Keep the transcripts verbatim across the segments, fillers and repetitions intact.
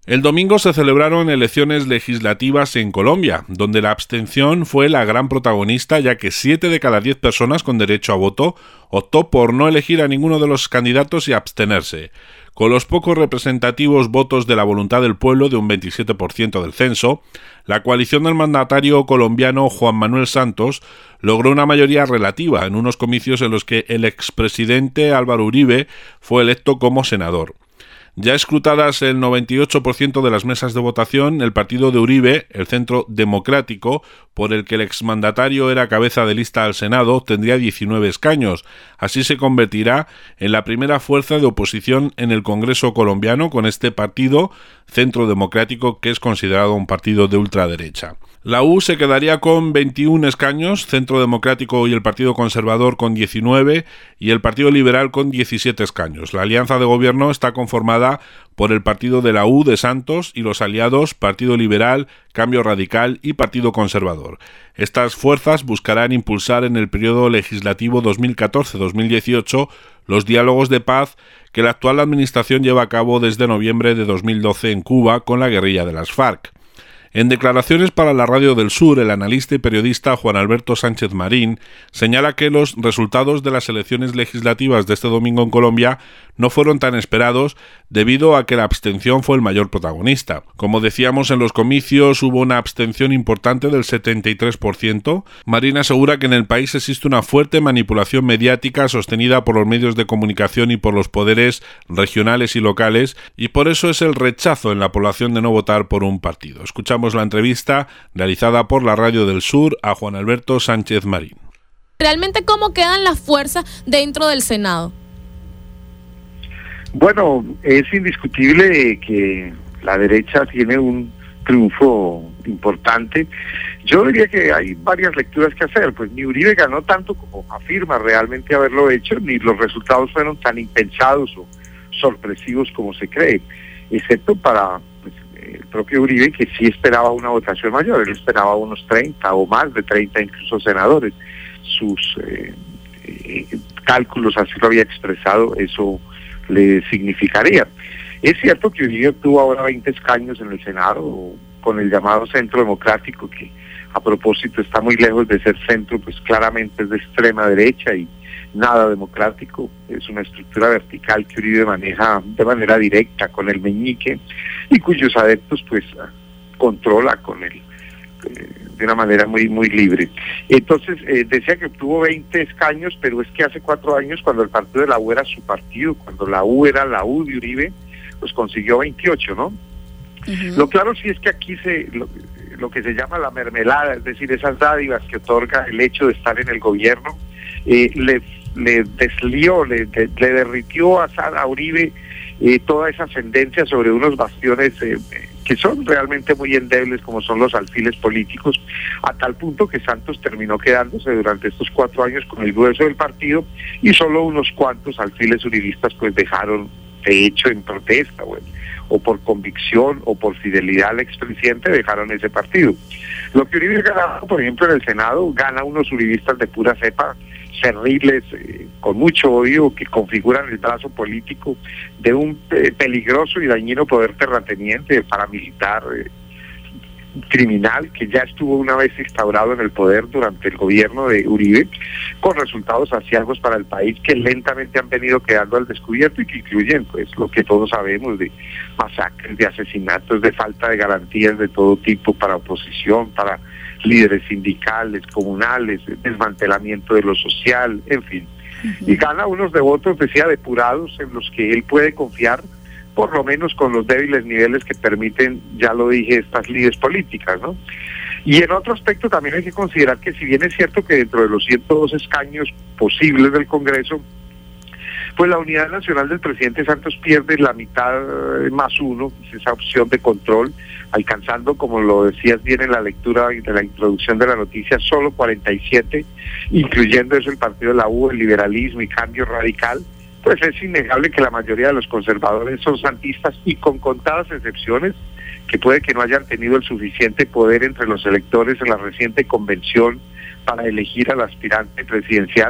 El domingo se celebraron elecciones legislativas en Colombia, donde la abstención fue la gran protagonista, ya que siete de cada diez personas con derecho a voto optó por no elegir a ninguno de los candidatos y abstenerse. Con los pocos representativos votos de la voluntad del pueblo de un veintisiete por ciento del censo, la coalición del mandatario colombiano Juan Manuel Santos logró una mayoría relativa en unos comicios en los que el expresidente Álvaro Uribe fue electo como senador. Ya escrutadas el noventa y ocho por ciento de las mesas de votación, el partido de Uribe, el Centro Democrático, por el que el exmandatario era cabeza de lista al Senado, tendría diecinueve escaños. Así se convertirá en la primera fuerza de oposición en el Congreso colombiano con este partido, Centro Democrático, que es considerado un partido de ultraderecha. La U se quedaría con veintiún escaños, Centro Democrático y el Partido Conservador con diecinueve y el Partido Liberal con diecisiete escaños. La alianza de gobierno está conformada por el partido de la U de Santos y los aliados Partido Liberal, Cambio Radical y Partido Conservador. Estas fuerzas buscarán impulsar en el periodo legislativo dos mil catorce a dos mil dieciocho los diálogos de paz que la actual administración lleva a cabo desde noviembre de dos mil doce en Cuba con la guerrilla de las FARC. En declaraciones para la Radio del Sur, el analista y periodista Juan Alberto Sánchez Marín señala que los resultados de las elecciones legislativas de este domingo en Colombia no fueron tan esperados debido a que la abstención fue el mayor protagonista. Como decíamos, en los comicios hubo una abstención importante del setenta y tres por ciento. Marín asegura que en el país existe una fuerte manipulación mediática sostenida por los medios de comunicación y por los poderes regionales y locales, y por eso es el rechazo en la población de no votar por un partido. Escuchamos la entrevista realizada por la Radio del Sur a Juan Alberto Sánchez Marín. ¿Realmente cómo quedan las fuerzas dentro del Senado? Bueno, es indiscutible que la derecha tiene un triunfo importante. Yo diría que hay varias lecturas que hacer, pues ni Uribe ganó tanto como afirma realmente haberlo hecho, ni los resultados fueron tan impensados o sorpresivos como se cree, excepto para pues, el propio Uribe, que sí esperaba una votación mayor. Él esperaba unos treinta o más de treinta incluso senadores. Sus eh, eh, cálculos así lo había expresado, eso le significaría. Es cierto que Uribe obtuvo ahora veinte escaños en el Senado con el llamado Centro Democrático, que a propósito está muy lejos de ser centro, pues claramente es de extrema derecha y nada democrático. Es una estructura vertical que Uribe maneja de manera directa con el meñique y cuyos adeptos pues controla con él de una manera muy muy libre. Entonces, eh, decía que obtuvo veinte escaños, pero es que hace cuatro años, cuando el partido de la U era su partido, cuando la U era la U de Uribe, pues consiguió veintiocho, ¿no? Uh-huh. Lo claro sí es que aquí se lo, lo que se llama la mermelada, es decir, esas dádivas que otorga el hecho de estar en el gobierno, eh, le, le deslió, le, le, le derritió a, a Uribe eh, toda esa ascendencia sobre unos bastiones eh, que son realmente muy endebles, como son los alfiles políticos, a tal punto que Santos terminó quedándose durante estos cuatro años con el grueso del partido y solo unos cuantos alfiles uribistas pues dejaron, de hecho en protesta, bueno, o por convicción o por fidelidad al expresidente, dejaron ese partido. Lo que Uribe gana, por ejemplo, en el Senado, gana unos uribistas de pura cepa, cerriles, eh, con mucho odio, que configuran el brazo político de un eh, peligroso y dañino poder terrateniente, paramilitar, eh, criminal, que ya estuvo una vez instaurado en el poder durante el gobierno de Uribe, con resultados aciagos para el país que lentamente han venido quedando al descubierto y que incluyen pues lo que todos sabemos de masacres, de asesinatos, de falta de garantías de todo tipo para oposición, para líderes sindicales, comunales, desmantelamiento de lo social, en fin. Uh-huh. Y gana unos devotos, decía, depurados en los que él puede confiar, por lo menos con los débiles niveles que permiten, ya lo dije, estas lides políticas, ¿no? Y en otro aspecto también hay que considerar que si bien es cierto que dentro de los ciento dos escaños posibles del Congreso, pues la unidad nacional del presidente Santos pierde la mitad más uno, esa opción de control, alcanzando, como lo decías bien en la lectura de la introducción de la noticia, solo cuarenta y siete, incluyendo eso el partido de la U, el liberalismo y Cambio Radical. Pues es innegable que la mayoría de los conservadores son santistas y con contadas excepciones que puede que no hayan tenido el suficiente poder entre los electores en la reciente convención para elegir al aspirante presidencial,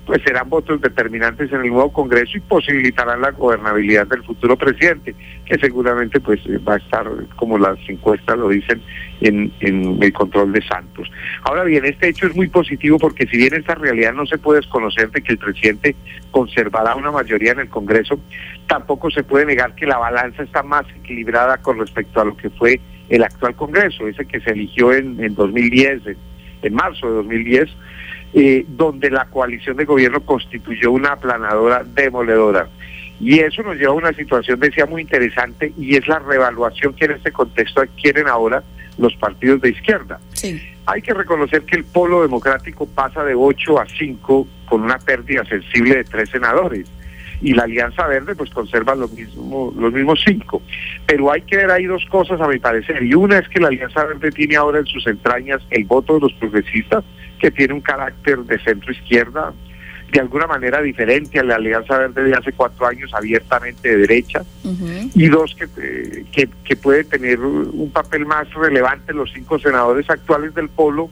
pues serán votos determinantes en el nuevo Congreso y posibilitarán la gobernabilidad del futuro presidente, que seguramente pues va a estar, como las encuestas lo dicen, en, en el control de Santos. Ahora bien, este hecho es muy positivo porque si bien esta realidad no se puede desconocer de que el presidente conservará una mayoría en el Congreso, tampoco se puede negar que la balanza está más equilibrada con respecto a lo que fue el actual Congreso, ese que se eligió en, en dos mil diez, en, en marzo de dos mil diez, eh, donde la coalición de gobierno constituyó una aplanadora demoledora. Y eso nos lleva a una situación, decía, muy interesante, y es la reevaluación que en este contexto adquieren ahora los partidos de izquierda. Sí. Hay que reconocer que el polo democrático pasa de ocho a cinco con una pérdida sensible de tres senadores, y la Alianza Verde pues conserva los mismos, los mismos cinco. Pero hay que ver ahí dos cosas a mi parecer, y una es que la Alianza Verde tiene ahora en sus entrañas el voto de los progresistas, que tiene un carácter de centro-izquierda, de alguna manera diferente a la Alianza Verde de hace cuatro años, abiertamente de derecha, uh-huh. y dos, que, que, que puede tener un papel más relevante los cinco senadores actuales del polo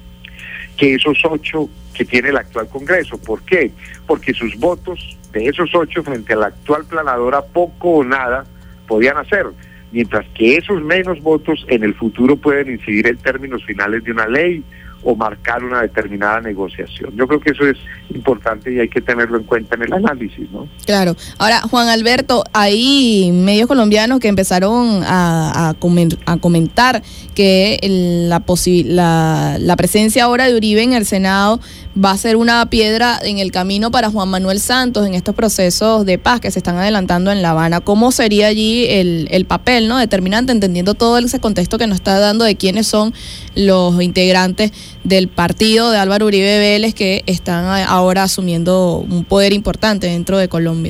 que esos ocho que tiene el actual Congreso. ¿Por qué? Porque sus votos de esos ocho frente a la actual planadora poco o nada podían hacer, mientras que esos menos votos en el futuro pueden incidir en términos finales de una ley o marcar una determinada negociación. Yo creo que eso es importante y hay que tenerlo en cuenta en el análisis, ¿no? Claro. Ahora, Juan Alberto, hay medios colombianos que empezaron a, a, coment, a comentar que la, posi- la, la presencia ahora de Uribe en el Senado va a ser una piedra en el camino para Juan Manuel Santos en estos procesos de paz que se están adelantando en La Habana. ¿Cómo sería allí el, el papel, ¿no?, determinante, entendiendo todo ese contexto que nos está dando de quiénes son los integrantes del partido de Álvaro Uribe Vélez que están ahora asumiendo un poder importante dentro de Colombia?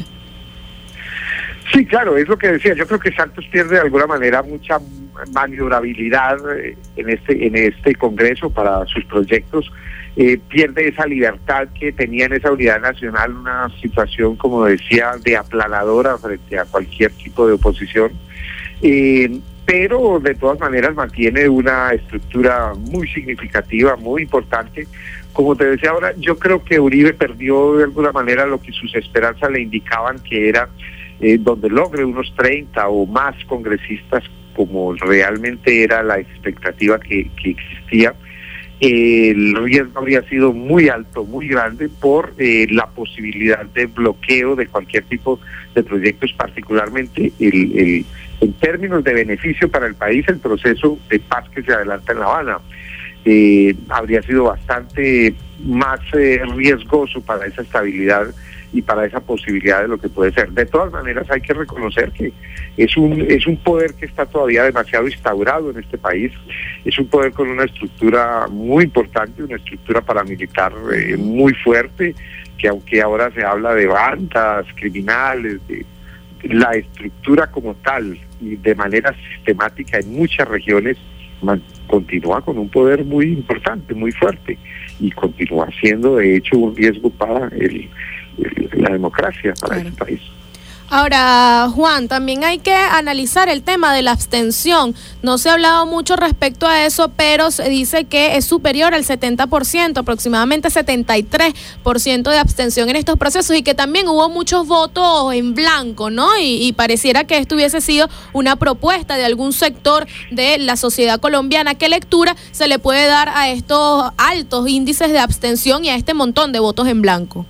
Sí, claro, es lo que decía. Yo creo que Santos pierde de alguna manera mucha maniobrabilidad en este en este Congreso para sus proyectos. Eh, pierde esa libertad que tenía en esa unidad nacional, una situación, como decía, de aplanadora frente a cualquier tipo de oposición. Eh, pero de todas maneras mantiene una estructura muy significativa, muy importante. Como te decía ahora, yo creo que Uribe perdió de alguna manera lo que sus esperanzas le indicaban, que era eh, donde logre unos treinta o más congresistas, como realmente era la expectativa que, que existía. Eh, el riesgo habría sido muy alto, muy grande, por eh, la posibilidad de bloqueo de cualquier tipo de proyectos, particularmente el, el, en términos de beneficio para el país, el proceso de paz que se adelanta en La Habana. Eh, habría sido bastante más eh, riesgoso para esa estabilidad y para esa posibilidad de lo que puede ser. De todas maneras, hay que reconocer que es un es un poder que está todavía demasiado instaurado en este país. Es un poder con una estructura muy importante, una estructura paramilitar eh, muy fuerte, que aunque ahora se habla de bandas criminales, de la estructura como tal y de manera sistemática en muchas regiones, man, continúa con un poder muy importante, muy fuerte, y continúa siendo de hecho un riesgo para el la democracia para claro. este país. Ahora, Juan, también hay que analizar el tema de la abstención. No se ha hablado mucho respecto a eso, pero se dice que es superior al setenta por ciento, aproximadamente setenta y tres por ciento de abstención en estos procesos, y que también hubo muchos votos en blanco, ¿no? Y, y pareciera que esto hubiese sido una propuesta de algún sector de la sociedad colombiana. ¿Qué lectura se le puede dar a estos altos índices de abstención y a este montón de votos en blanco?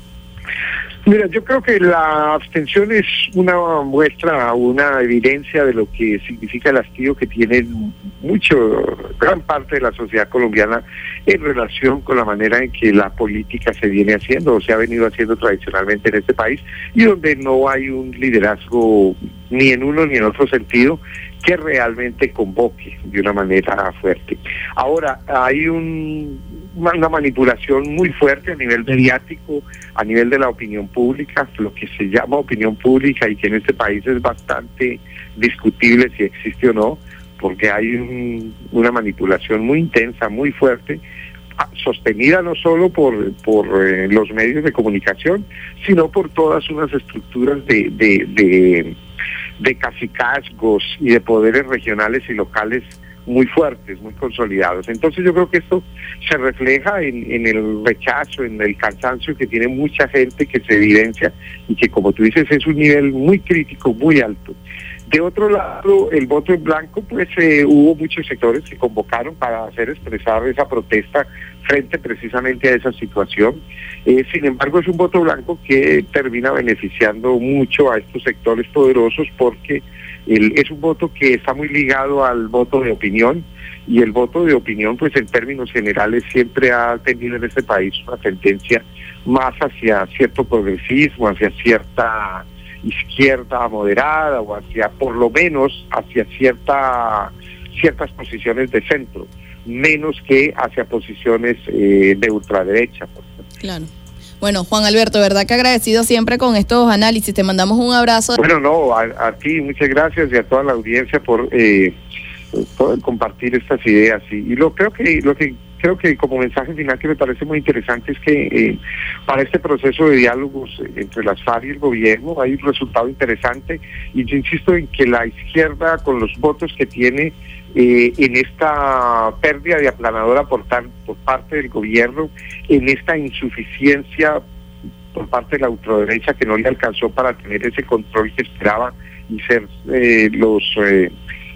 Mira, yo creo que la abstención es una muestra, una evidencia de lo que significa el hastío que tiene mucho, gran parte de la sociedad colombiana en relación con la manera en que la política se viene haciendo o se ha venido haciendo tradicionalmente en este país, y donde no hay un liderazgo ni en uno ni en otro sentido que realmente convoque de una manera fuerte. Ahora, hay un, una manipulación muy fuerte a nivel mediático, a nivel de la opinión pública, lo que se llama opinión pública, y que en este país es bastante discutible si existe o no, porque hay un, una manipulación muy intensa, muy fuerte, sostenida no solo por, por eh, los medios de comunicación, sino por todas unas estructuras de, de, de, de cacicazgos y de poderes regionales y locales muy fuertes, muy consolidados. Entonces yo creo que esto se refleja en, en el rechazo, en el cansancio que tiene mucha gente, que se evidencia y que, como tú dices, es un nivel muy crítico, muy alto. De otro lado, el voto en blanco, pues eh, hubo muchos sectores que convocaron para hacer expresar esa protesta frente precisamente a esa situación. Eh, sin embargo, es un voto blanco que termina beneficiando mucho a estos sectores poderosos porque el, es un voto que está muy ligado al voto de opinión, y el voto de opinión, pues en términos generales, siempre ha tenido en este país una tendencia más hacia cierto progresismo, hacia cierta izquierda moderada, o hacia, por lo menos, hacia cierta ciertas posiciones de centro, menos que hacia posiciones eh, de ultraderecha. Por ejemplo. Claro. Bueno, Juan Alberto, verdad que agradecido siempre con estos análisis, te mandamos un abrazo. Bueno, no, a, a ti muchas gracias y a toda la audiencia por, eh, por compartir estas ideas, y, y lo creo que lo que creo que como mensaje final que me parece muy interesante es que eh, para este proceso de diálogos entre las FARC y el gobierno hay un resultado interesante, y yo insisto en que la izquierda, con los votos que tiene eh, en esta pérdida de aplanadora por, tan, por parte del gobierno, en esta insuficiencia por parte de la ultraderecha que no le alcanzó para tener ese control que esperaba y ser eh, los... Eh,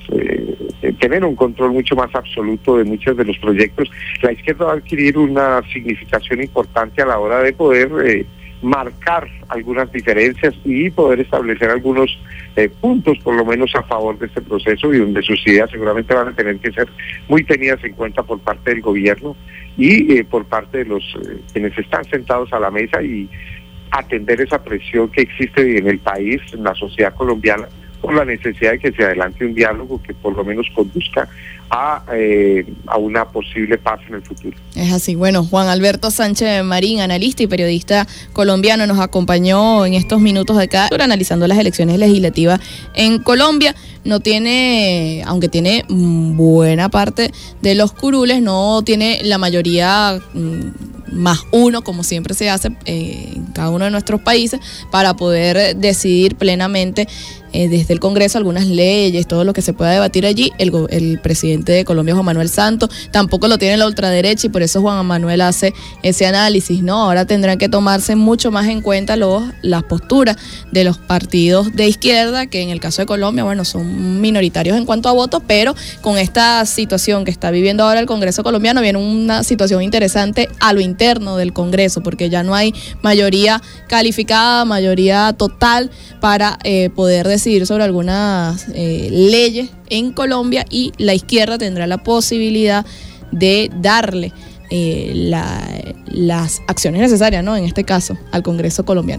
Eh, tener un control mucho más absoluto de muchos de los proyectos, la izquierda va a adquirir una significación importante a la hora de poder eh, marcar algunas diferencias y poder establecer algunos eh, puntos, por lo menos a favor de este proceso, y donde sus ideas seguramente van a tener que ser muy tenidas en cuenta por parte del gobierno y eh, por parte de los eh, quienes están sentados a la mesa, y atender esa presión que existe en el país, en la sociedad colombiana, por la necesidad de que se adelante un diálogo que por lo menos conduzca a, eh, a una posible paz en el futuro. Es así. Bueno, Juan Alberto Sánchez Marín, analista y periodista colombiano, nos acompañó en estos minutos de cada hora analizando las elecciones legislativas en Colombia. No tiene, aunque tiene buena parte de los curules, no tiene la mayoría mmm, más uno, como siempre se hace eh, en cada uno de nuestros países, para poder decidir plenamente eh, desde el Congreso algunas leyes, todo lo que se pueda debatir allí. El, el presidente de Colombia, Juan Manuel Santos, tampoco lo tiene la ultraderecha, y por eso Juan Manuel hace ese análisis, ¿no? Ahora tendrán que tomarse mucho más en cuenta los, las posturas de los partidos de izquierda, que en el caso de Colombia, bueno, son minoritarios en cuanto a votos, pero con esta situación que está viviendo ahora el Congreso colombiano, viene una situación interesante a lo interno del Congreso, porque ya no hay mayoría calificada, mayoría total para eh, poder decidir sobre algunas eh, leyes en Colombia, y la izquierda tendrá la posibilidad de darle eh, la, las acciones necesarias, ¿no? En este caso, al Congreso colombiano.